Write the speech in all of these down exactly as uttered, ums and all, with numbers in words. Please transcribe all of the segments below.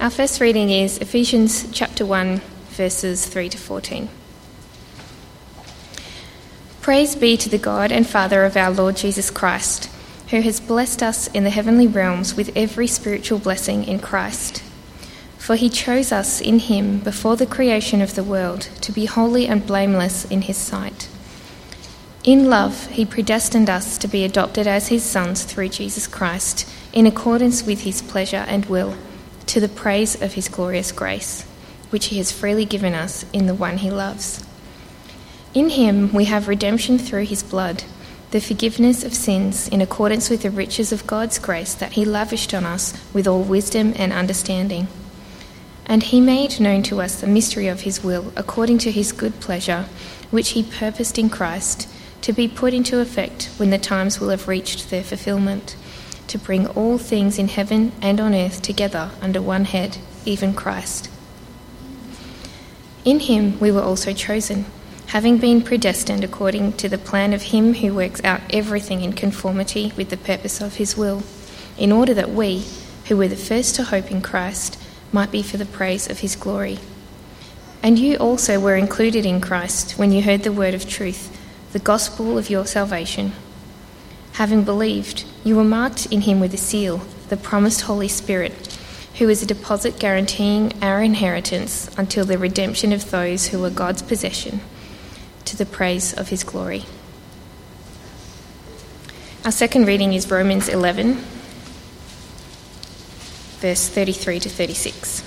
Our first reading is Ephesians chapter one, verses three to fourteen. Praise be to the God and Father of our Lord Jesus Christ, who has blessed us in the heavenly realms with every spiritual blessing in Christ. For he chose us in him before the creation of the world to be holy and blameless in his sight. In love, he predestined us to be adopted as his sons through Jesus Christ, in accordance with his pleasure and will, to the praise of his glorious grace, which he has freely given us in the one he loves. In him we have redemption through his blood, the forgiveness of sins in accordance with the riches of God's grace that he lavished on us with all wisdom and understanding. And he made known to us the mystery of his will, according to his good pleasure, which he purposed in Christ, to be put into effect when the times will have reached their fulfillment, to bring all things in heaven and on earth together under one head, even Christ. In him we were also chosen, having been predestined according to the plan of him who works out everything in conformity with the purpose of his will, in order that we, who were the first to hope in Christ, might be for the praise of his glory. And you also were included in Christ when you heard the word of truth, the gospel of your salvation. Having believed, you were marked in him with a seal, the promised Holy Spirit, who is a deposit guaranteeing our inheritance until the redemption of those who are God's possession, to the praise of his glory. Our second reading is Romans eleven, verse thirty-three to thirty-six.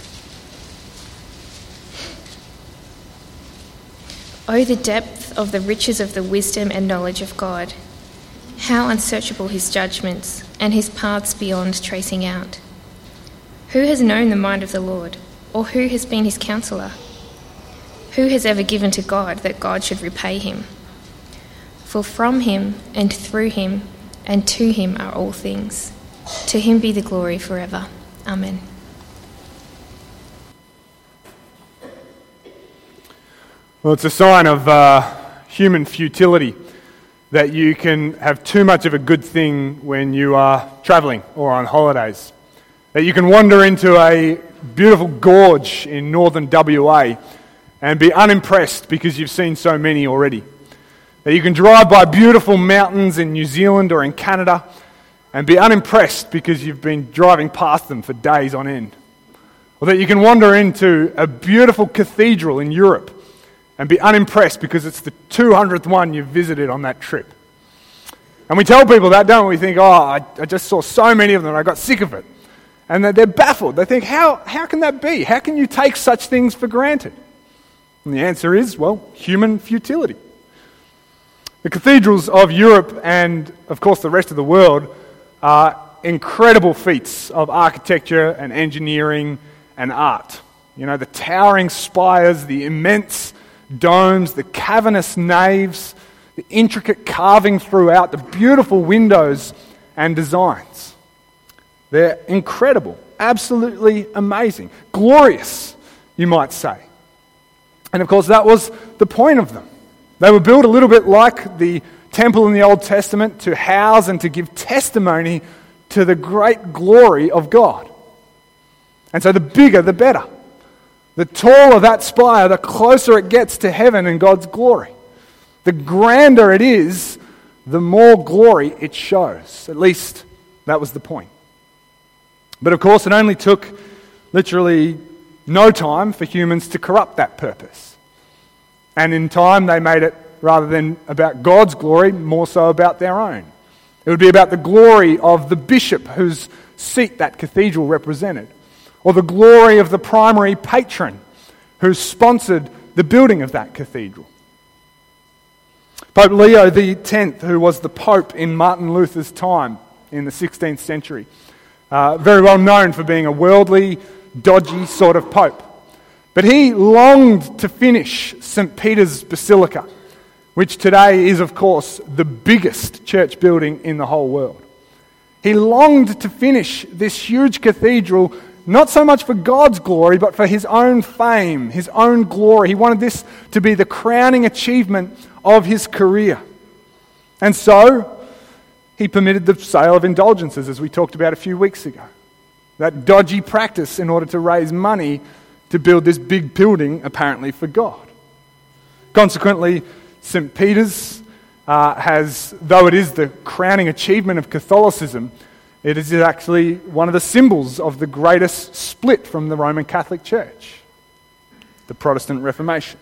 Oh, the depth of the riches of the wisdom and knowledge of God! How unsearchable his judgments, and his paths beyond tracing out. Who has known the mind of the Lord, or who has been his counsellor? Who has ever given to God that God should repay him? For from him, and through him, and to him are all things. To him be the glory forever. Amen. Well, it's a sign of uh, human futility that you can have too much of a good thing when you are travelling or on holidays. That you can wander into a beautiful gorge in northern W A and be unimpressed because you've seen so many already. That you can drive by beautiful mountains in New Zealand or in Canada and be unimpressed because you've been driving past them for days on end. Or that you can wander into a beautiful cathedral in Europe and be unimpressed because it's the two hundredth one you've visited on that trip. And we tell people that, don't we? We think, oh, I, I just saw so many of them and I got sick of it. And they're baffled. They think, how, how can that be? How can you take such things for granted? And the answer is, well, human futility. The cathedrals of Europe and, of course, the rest of the world are incredible feats of architecture and engineering and art. You know, the towering spires, the immense domes, the cavernous naves, the intricate carving throughout, the beautiful windows and designs. They're incredible, absolutely amazing, glorious, you might say. And of course, that was the point of them. They were built a little bit like the temple in the Old Testament to house and to give testimony to the great glory of God. And so the bigger, the better. The taller that spire, the closer it gets to heaven and God's glory. The grander it is, the more glory it shows. At least that was the point. But of course, it only took literally no time for humans to corrupt that purpose. And in time, they made it, rather than about God's glory, more so about their own. It would be about the glory of the bishop whose seat that cathedral represented, or the glory of the primary patron who sponsored the building of that cathedral. Pope Leo the tenth, who was the Pope in Martin Luther's time in the sixteenth century, uh, very well known for being a worldly, dodgy sort of pope. But he longed to finish Saint Peter's Basilica, which today is, of course, the biggest church building in the whole world. He longed to finish this huge cathedral, not so much for God's glory, but for his own fame, his own glory. He wanted this to be the crowning achievement of his career. And so, he permitted the sale of indulgences, as we talked about a few weeks ago. that dodgy practice in order to raise money to build this big building, apparently for God. Consequently, Saint Peter's uh, has, though it is the crowning achievement of Catholicism, it is actually one of the symbols of the greatest split from the Roman Catholic Church, the Protestant Reformation.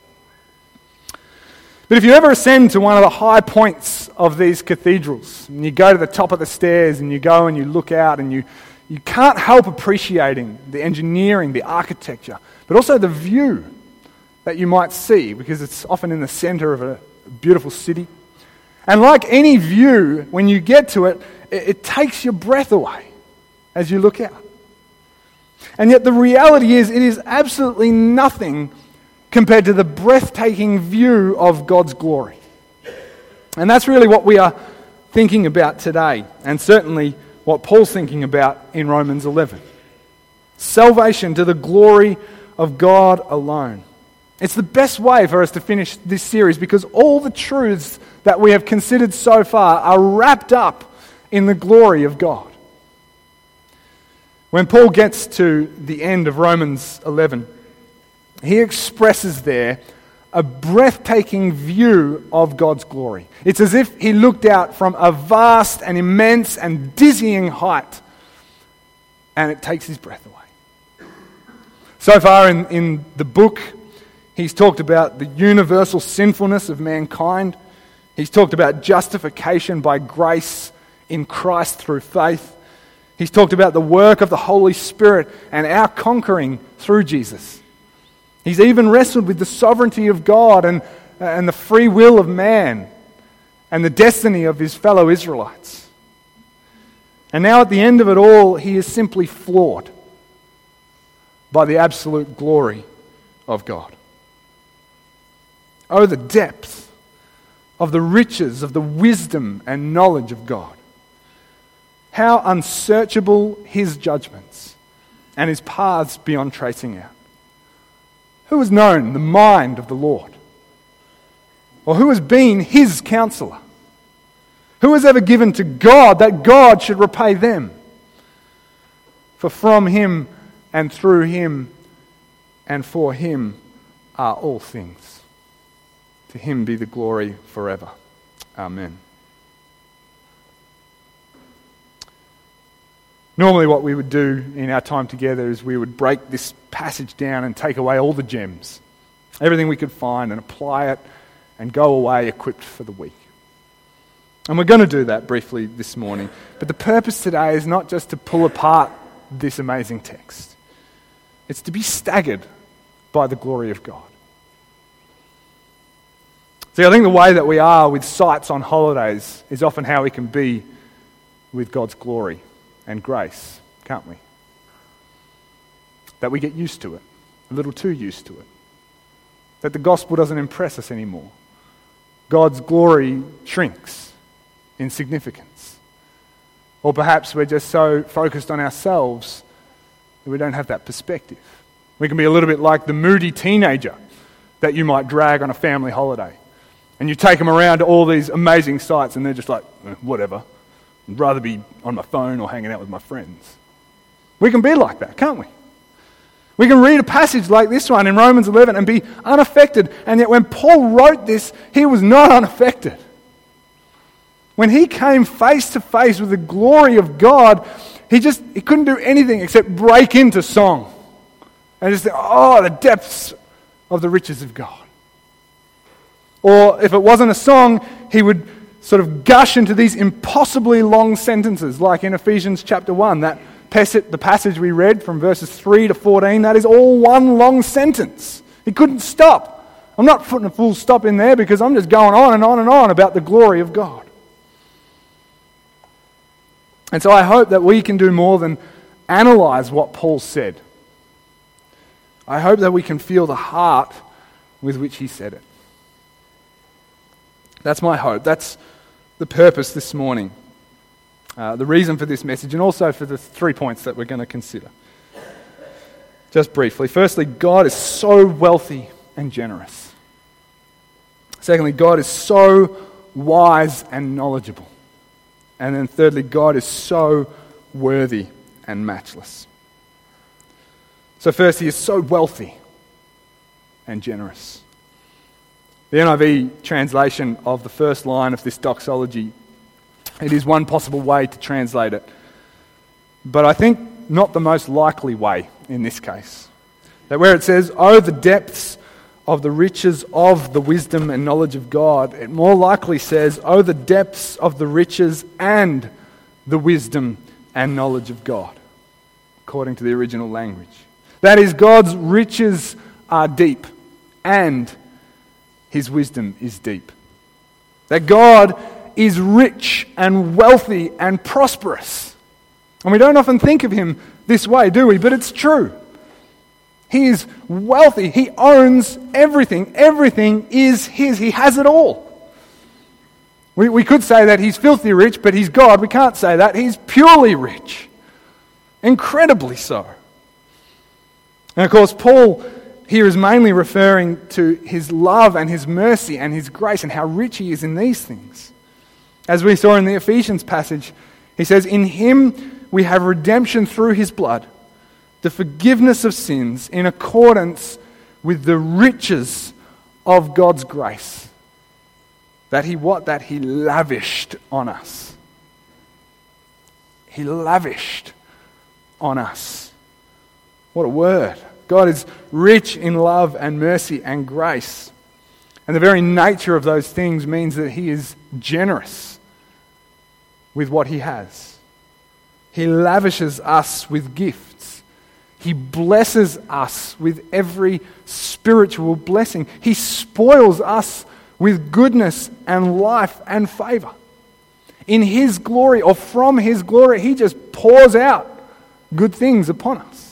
But if you ever ascend to one of the high points of these cathedrals, and you go to the top of the stairs and you go and you look out and you, you can't help appreciating the engineering, the architecture, but also the view that you might see, because it's often in the center of a beautiful city. And like any view, when you get to it, it, it takes your breath away as you look out. And yet the reality is, it is absolutely nothing compared to the breathtaking view of God's glory. And that's really what we are thinking about today, and certainly what Paul's thinking about in Romans eleven. Salvation to the glory of God alone. It's the best way for us to finish this series, because all the truths that we have considered so far are wrapped up in the glory of God. When Paul gets to the end of Romans eleven, he expresses there a breathtaking view of God's glory. It's as if he looked out from a vast and immense and dizzying height, and it takes his breath away. So far in, in the book, he's talked about the universal sinfulness of mankind. He's talked about justification by grace in Christ through faith. He's talked about the work of the Holy Spirit and our conquering through Jesus. He's even wrestled with the sovereignty of God and, and the free will of man and the destiny of his fellow Israelites. And now at the end of it all, he is simply floored by the absolute glory of God. Oh, the depth of the riches of the wisdom and knowledge of God. How unsearchable his judgments and his paths beyond tracing out. Who has known the mind of the Lord? Or who has been his counselor? Who has ever given to God that God should repay them? For from him and through him and for him are all things. To him be the glory forever. Amen. Normally what we would do in our time together is we would break this passage down and take away all the gems, everything we could find, and apply it and go away equipped for the week. And we're going to do that briefly this morning. But the purpose today is not just to pull apart this amazing text. It's to be staggered by the glory of God. See, I think the way that we are with sights on holidays is often how we can be with God's glory and grace, can't we? That we get used to it, a little too used to it. That the gospel doesn't impress us anymore. God's glory shrinks in significance. Or perhaps we're just so focused on ourselves that we don't have that perspective. We can be a little bit like the moody teenager that you might drag on a family holiday. And you take them around to all these amazing sights and they're just like, eh, whatever. I'd rather be on my phone or hanging out with my friends. We can be like that, can't we? We can read a passage like this one in Romans eleven and be unaffected. And yet when Paul wrote this, he was not unaffected. When he came face to face with the glory of God, he just he couldn't do anything except break into song. And just think, oh, the depths of the riches of God. Or if it wasn't a song, he would sort of gush into these impossibly long sentences, like in Ephesians chapter one, that the passage we read from verses three to fourteen, that is all one long sentence. He couldn't stop. I'm not putting a full stop in there because I'm just going on and on and on about the glory of God. And so I hope that we can do more than analyze what Paul said. I hope that we can feel the heart with which he said it. That's my hope. That's the purpose this morning. Uh, the reason for this message, and also for the three points that we're going to consider. Just briefly. Firstly, God is so wealthy and generous. Secondly, God is so wise and knowledgeable. And then thirdly, God is so worthy and matchless. So first, he is so wealthy and generous. The N I V translation of the first line of this doxology, it is one possible way to translate it, but I think not the most likely way in this case. That where it says, "Oh, the depths of the riches of the wisdom and knowledge of God," it more likely says, "Oh, the depths of the riches and the wisdom and knowledge of God," according to the original language. That is, God's riches are deep and his wisdom is deep. That God is rich and wealthy and prosperous. And we don't often think of him this way, do we? But it's true. He is wealthy. He owns everything. Everything is his. He has it all. We, we could say that he's filthy rich, but he's God. We can't say that. He's purely rich. Incredibly so. And of course, Paul here is mainly referring to his love and his mercy and his grace and how rich he is in these things. As we saw in the Ephesians passage, he says, "In him we have redemption through his blood, the forgiveness of sins in accordance with the riches of God's grace." That he what? That he lavished on us. He lavished on us. What a word. God is rich in love and mercy and grace. And the very nature of those things means that he is generous with what he has. He lavishes us with gifts. He blesses us with every spiritual blessing. He spoils us with goodness and life and favor. In his glory, or from his glory, he just pours out good things upon us.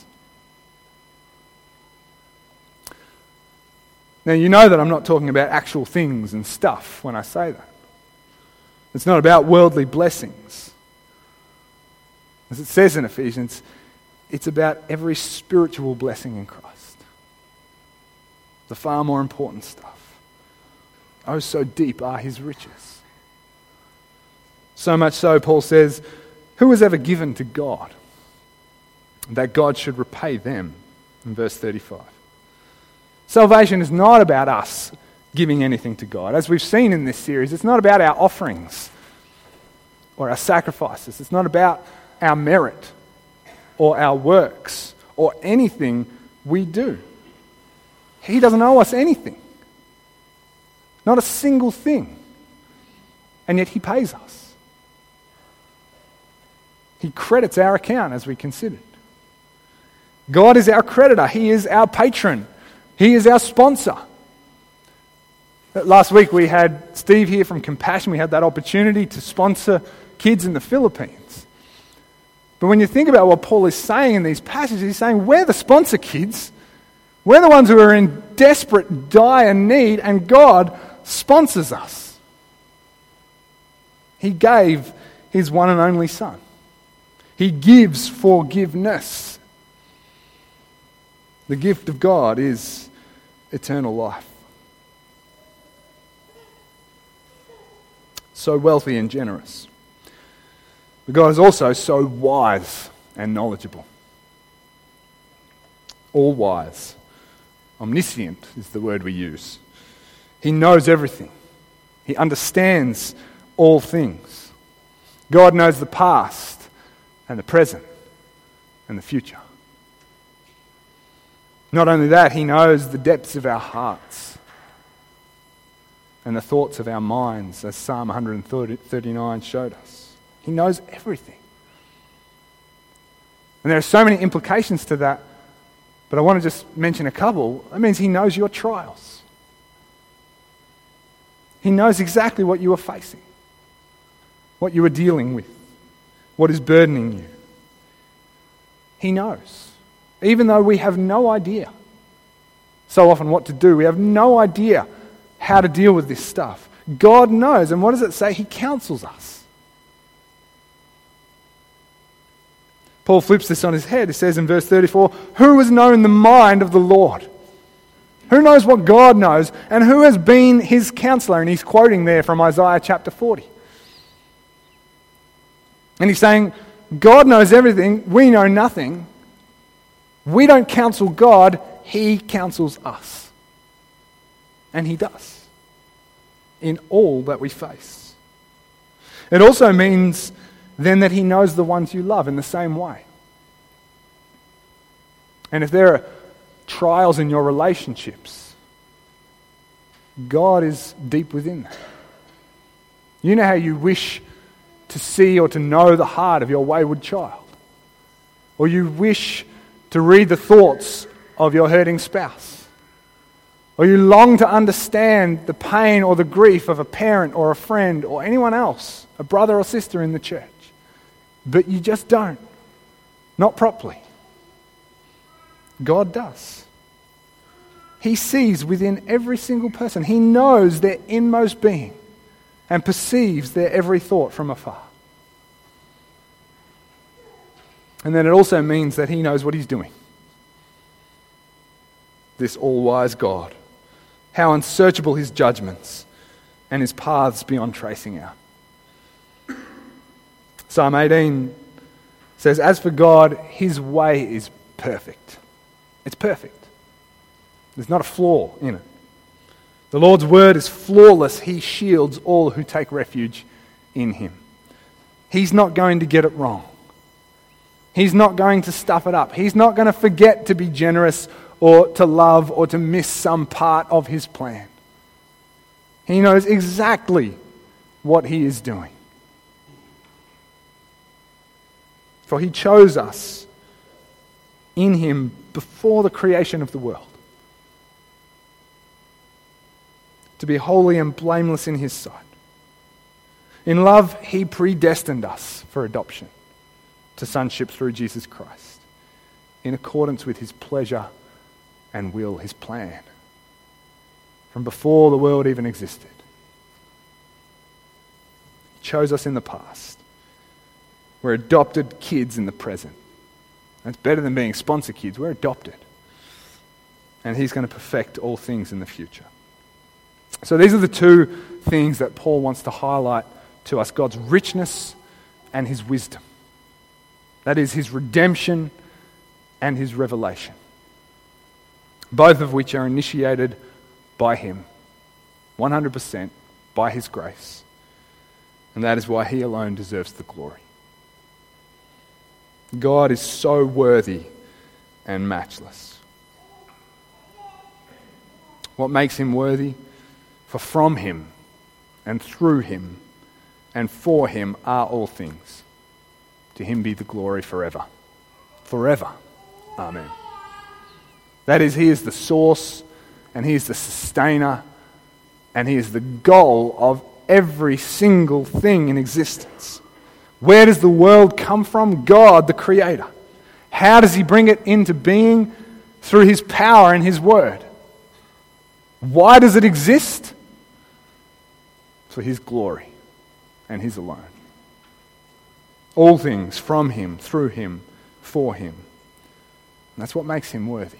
Now, you know that I'm not talking about actual things and stuff when I say that. It's not about worldly blessings. As it says in Ephesians, it's about every spiritual blessing in Christ. The far more important stuff. Oh, so deep are his riches. So much so, Paul says, who was ever given to God that God should repay them? In verse thirty-five. Salvation is not about us giving anything to God. As we've seen in this series, it's not about our offerings or our sacrifices. It's not about our merit or our works or anything we do. He doesn't owe us anything. Not a single thing. And yet he pays us. He credits our account as we considered. God is our creditor. He is our patron. He is our sponsor. Last week we had Steve here from Compassion. We had that opportunity to sponsor kids in the Philippines. But when you think about what Paul is saying in these passages, he's saying we're the sponsor kids. We're the ones who are in desperate, dire need, and God sponsors us. He gave his one and only Son. He gives forgiveness. The gift of God is eternal life. So wealthy and generous. But God is also so wise and knowledgeable. All wise. Omniscient is the word we use. He knows everything. He understands all things. God knows the past and the present and the future. Not only that, he knows the depths of our hearts and the thoughts of our minds, as Psalm one thirty-nine showed us. He knows everything. And there are so many implications to that, but I want to just mention a couple. That means he knows your trials. He knows exactly what you are facing, what you are dealing with, what is burdening you. He knows. Even though we have no idea so often what to do, we have no idea how to deal with this stuff. God knows, and what does it say? He counsels us. Paul flips this on his head. He says in verse thirty-four, who has known the mind of the Lord? Who knows what God knows, and who has been his counselor? And he's quoting there from Isaiah chapter forty. And he's saying, God knows everything, we know nothing. We don't counsel God, He counsels us. And He does in all that we face. It also means then that He knows the ones you love in the same way. And if there are trials in your relationships, God is deep within that. You know how you wish to see or to know the heart of your wayward child. Or you wish to read the thoughts of your hurting spouse. Or you long to understand the pain or the grief of a parent or a friend or anyone else, a brother or sister in the church. But you just don't. Not properly. God does. He sees within every single person. He knows their inmost being and perceives their every thought from afar. And then it also means that He knows what He's doing. This all-wise God. How unsearchable His judgments and His paths beyond tracing out. Psalm eighteen says, as for God, His way is perfect. It's perfect. There's not a flaw in it. The Lord's word is flawless. He shields all who take refuge in Him. He's not going to get it wrong. He's not going to stuff it up. He's not going to forget to be generous or to love or to miss some part of His plan. He knows exactly what He is doing. For He chose us in Him before the creation of the world, to be holy and blameless in His sight. In love, He predestined us for adoption to sonship through Jesus Christ, in accordance with His pleasure and will, His plan, from before the world even existed. He chose us in the past. We're adopted kids in the present. That's better than being sponsor kids. We're adopted. And He's going to perfect all things in the future. So these are the two things that Paul wants to highlight to us: God's richness and His wisdom. That is, His redemption and His revelation. Both of which are initiated by Him, one hundred percent by His grace. And that is why He alone deserves the glory. God is so worthy and matchless. What makes Him worthy? For from Him and through Him and for Him are all things. To Him be the glory forever. Forever. Amen. That is, He is the source and He is the sustainer and He is the goal of every single thing in existence. Where does the world come from? God, the Creator. How does He bring it into being? Through His power and His word. Why does it exist? For His glory and His alone. All things from Him, through Him, for Him. And that's what makes Him worthy.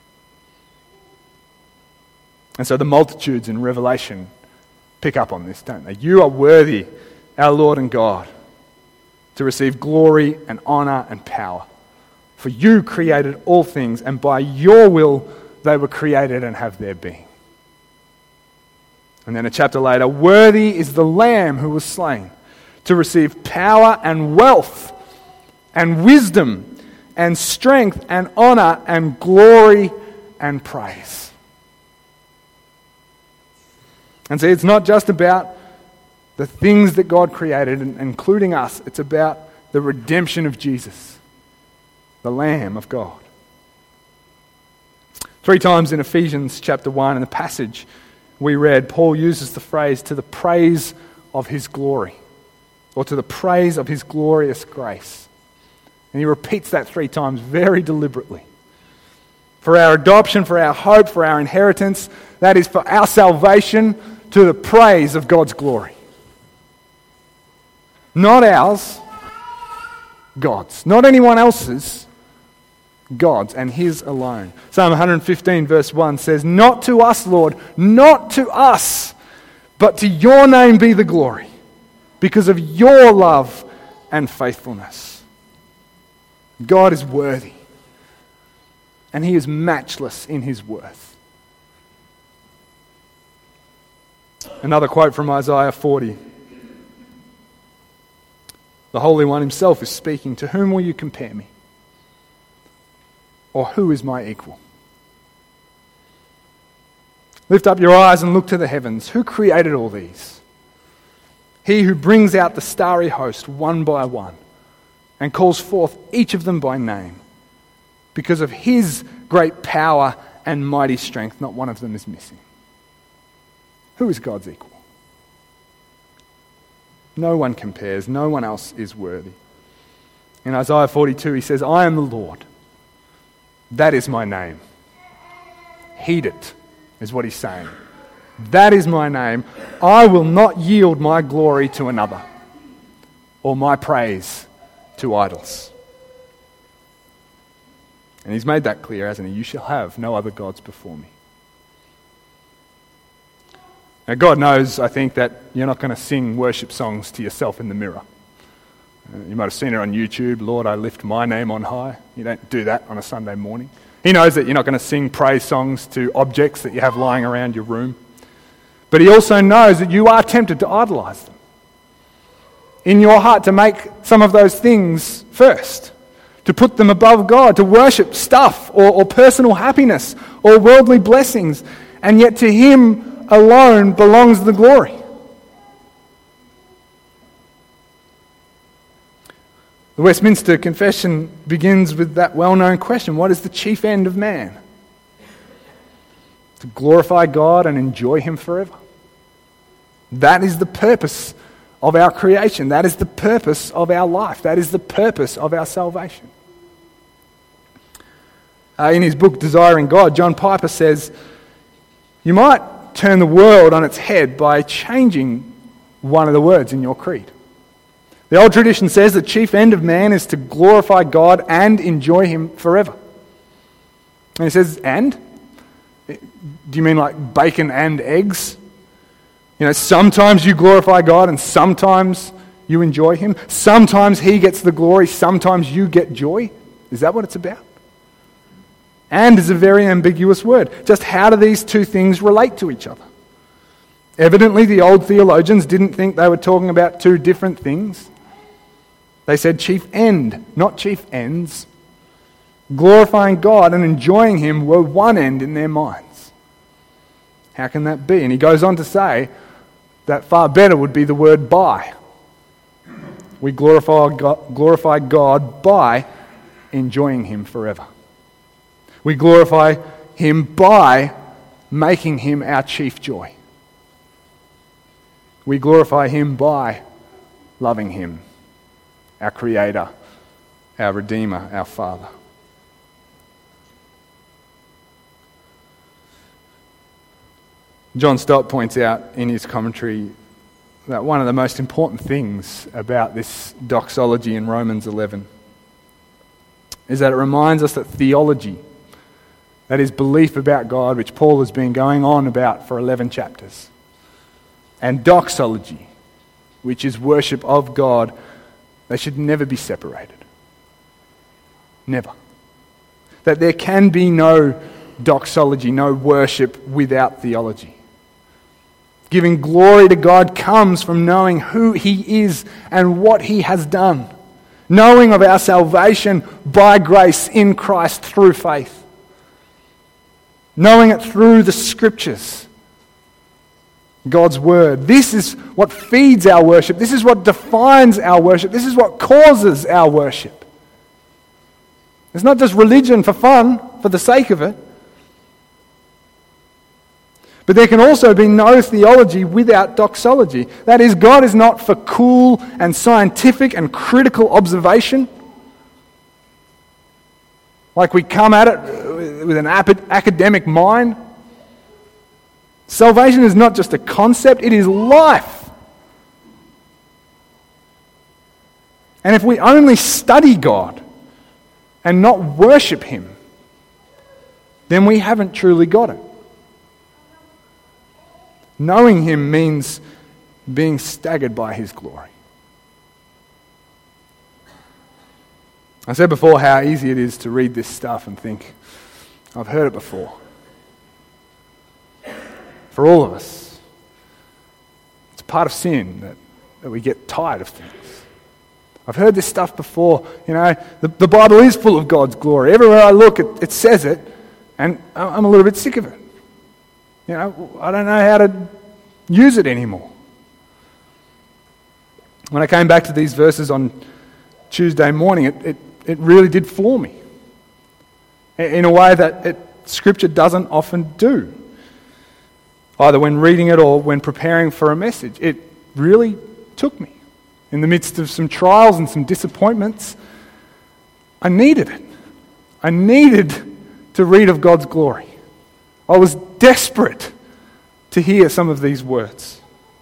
And so the multitudes in Revelation pick up on this, don't they? You are worthy, our Lord and God, to receive glory and honor and power. For you created all things, and by your will they were created and have their being. And then a chapter later, worthy is the Lamb who was slain to receive power and wealth and wisdom and strength and honor and glory and praise. And see, it's not just about the things that God created, including us. It's about the redemption of Jesus, the Lamb of God. Three times in Ephesians chapter one, in the passage we read, Paul uses the phrase, to the praise of His glory, or to the praise of His glorious grace. And he repeats that three times very deliberately. For our adoption, for our hope, for our inheritance, that is for our salvation, to the praise of God's glory. Not ours, God's. Not anyone else's, God's, and His alone. Psalm one fifteen verse one says, not to us, Lord, not to us, but to your name be the glory, because of your love and faithfulness. God is worthy, and he is matchless in his worth. Another quote from Isaiah forty. The Holy One himself is speaking. To whom will you compare me? Or who is my equal? Lift up your eyes and look to the heavens. Who created all these? He who brings out the starry host one by one and calls forth each of them by name. Because of his great power and mighty strength, not one of them is missing. Who is God's equal? No one compares. No one else is worthy. In Isaiah forty-two, he says, I am the Lord. That is my name. Heed it, is what he's saying. That is my name. I will not yield my glory to another, or my praise to idols. And he's made that clear, hasn't he? You shall have no other gods before me. Now, God knows, I think, that you're not going to sing worship songs to yourself in the mirror. Uh, you might have seen it on YouTube, Lord, I lift my name on high. You don't do that on a Sunday morning. He knows that you're not going to sing praise songs to objects that you have lying around your room. But he also knows that you are tempted to idolize them. In your heart, to make some of those things first. To put them above God, to worship stuff or, or personal happiness or worldly blessings. And yet to him alone belongs the glory. The Westminster Confession begins with that well-known question: what is the chief end of man? To glorify God and enjoy him forever. That is the purpose of our creation. That is the purpose of our life. That is the purpose of our salvation. Uh, in his book, Desiring God, John Piper says, you might turn the world on its head by changing one of the words in your creed. The old tradition says the chief end of man is to glorify God and enjoy him forever. And he says, and? Do you mean like bacon and eggs? You know, sometimes you glorify God and sometimes you enjoy him. Sometimes he gets the glory, sometimes you get joy. Is that what it's about? And is a very ambiguous word. Just how do these two things relate to each other? Evidently, the old theologians didn't think they were talking about two different things. They said chief end, not chief ends. Glorifying God and enjoying him were one end in their minds. How can that be? And he goes on to say that far better would be the word by. We glorify God, glorify God by enjoying him forever. We glorify him by making him our chief joy. We glorify him by loving him, our Creator, our Redeemer, our Father. John Stott points out in his commentary that one of the most important things about this doxology in Romans eleven is that it reminds us that theology, that is belief about God, which Paul has been going on about for eleven chapters, and doxology, which is worship of God, they should never be separated. Never. That there can be no doxology, no worship without theology. Giving glory to God comes from knowing who he is and what he has done. Knowing of our salvation by grace in Christ through faith. Knowing it through the Scriptures. God's Word. This is what feeds our worship. This is what defines our worship. This is what causes our worship. It's not just religion for fun, for the sake of it. But there can also be no theology without doxology. That is, God is not for cool and scientific and critical observation. Like we come at it with an academic mind. Salvation is not just a concept, it is life. And if we only study God and not worship him, then we haven't truly got it. Knowing him means being staggered by his glory. I said before how easy it is to read this stuff and think, I've heard it before. For all of us, it's part of sin that, that we get tired of things. I've heard this stuff before. You know, the, the Bible is full of God's glory. Everywhere I look, it, it says it, and I'm a little bit sick of it. You know, I don't know how to use it anymore. When I came back to these verses on Tuesday morning, it, it, it really did floor me in a way that it, Scripture doesn't often do, either when reading it or when preparing for a message. It really took me. In the midst of some trials and some disappointments, I needed it. I needed to read of God's glory. I was desperate to hear some of these words.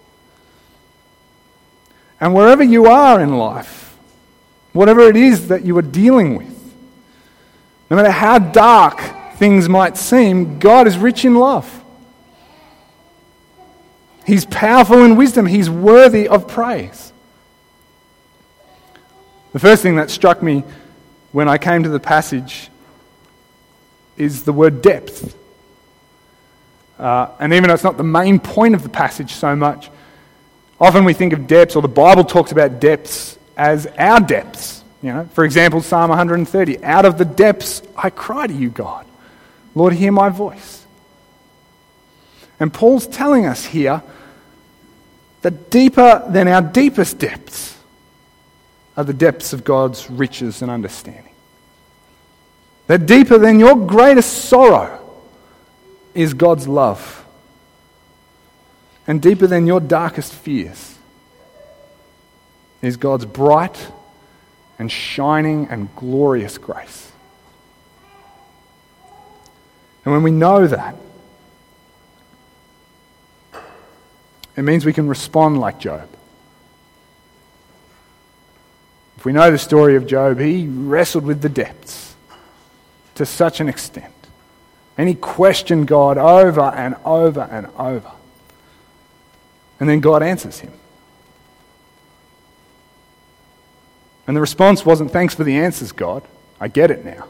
And wherever you are in life, whatever it is that you are dealing with, no matter how dark things might seem, God is rich in love. He's powerful in wisdom. He's worthy of praise. The first thing that struck me when I came to the passage is the word depth. Uh, and even though it's not the main point of the passage so much, often we think of depths, or the Bible talks about depths as our depths. You know, for example, Psalm one thirty, out of the depths I cry to you, God. Lord, hear my voice. And Paul's telling us here that deeper than our deepest depths are the depths of God's riches and understanding. That deeper than your greatest sorrow is God's love. And deeper than your darkest fears is God's bright and shining and glorious grace. And when we know that, it means we can respond like Job. If we know the story of Job, he wrestled with the depths to such an extent. And he questioned God over and over and over. And then God answers him. And the response wasn't, thanks for the answers, God. I get it now.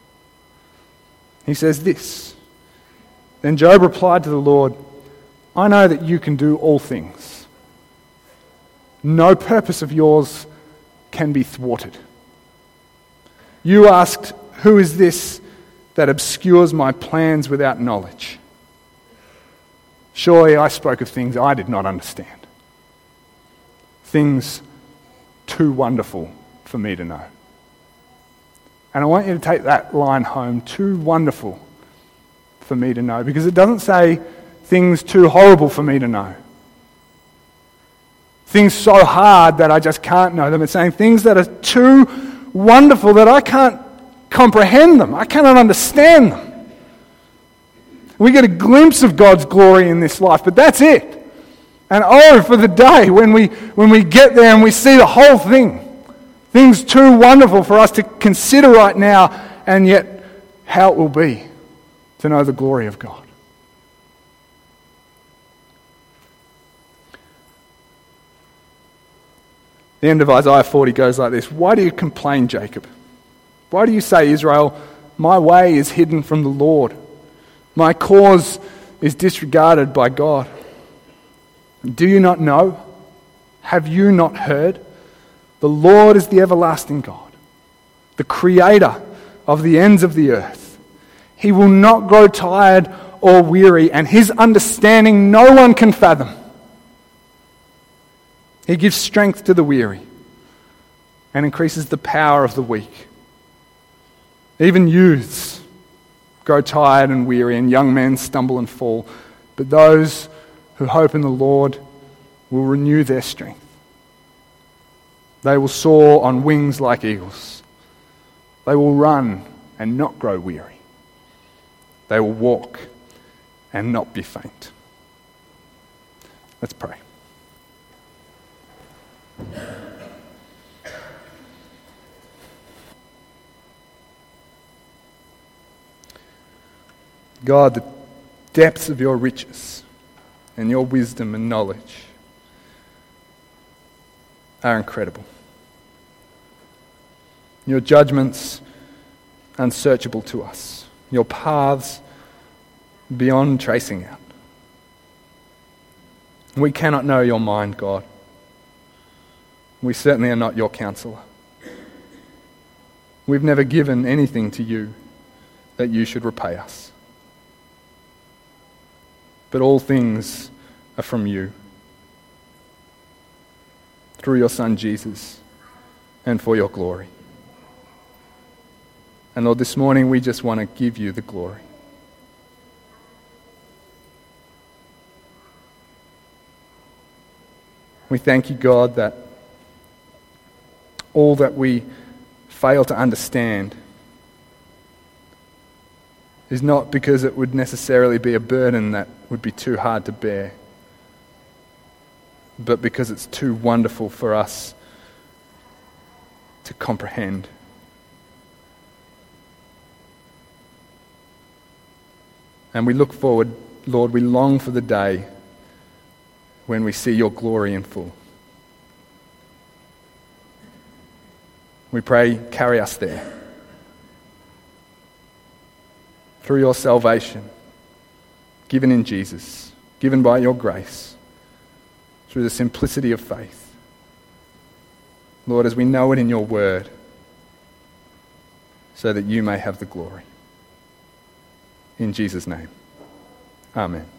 He says this, then Job replied to the Lord, I know that you can do all things. No purpose of yours can be thwarted. You asked, who is this that obscures my plans without knowledge? Surely I spoke of things I did not understand. Things too wonderful for me to know. And I want you to take that line home, too wonderful for me to know, because it doesn't say things too horrible for me to know. Things so hard that I just can't know them. It's saying things that are too wonderful that I can't comprehend them. I cannot understand them. We get a glimpse of God's glory in this life, but that's it. And oh, for the day when we when we get there and we see the whole thing. Things too wonderful for us to consider right now, and yet how it will be to know the glory of God. The end of Isaiah forty goes like this. Why do you complain, Jacob? Why do you say, Israel, my way is hidden from the Lord? My cause is disregarded by God. Do you not know? Have you not heard? The Lord is the everlasting God, the creator of the ends of the earth. He will not grow tired or weary, and his understanding no one can fathom. He gives strength to the weary and increases the power of the weak. Even youths grow tired and weary, and young men stumble and fall. But those who hope in the Lord will renew their strength. They will soar on wings like eagles. They will run and not grow weary. They will walk and not be faint. Let's pray. God, the depths of your riches and your wisdom and knowledge are incredible. your judgments unsearchable to us, your paths beyond tracing out. We cannot know your mind, God. We certainly are not your counselor. We've never given anything to you that you should repay us. But all things are from you, through your Son Jesus, and for your glory. And Lord, this morning we just want to give you the glory. We thank you, God, that all that we fail to understand is not because it would necessarily be a burden that would be too hard to bear, but because it's too wonderful for us to comprehend. And we look forward, Lord, we long for the day when we see your glory in full. We pray, carry us there. Through your salvation, given in Jesus, given by your grace, through the simplicity of faith. Lord, as we know it in your word, so that you may have the glory. In Jesus' name, amen.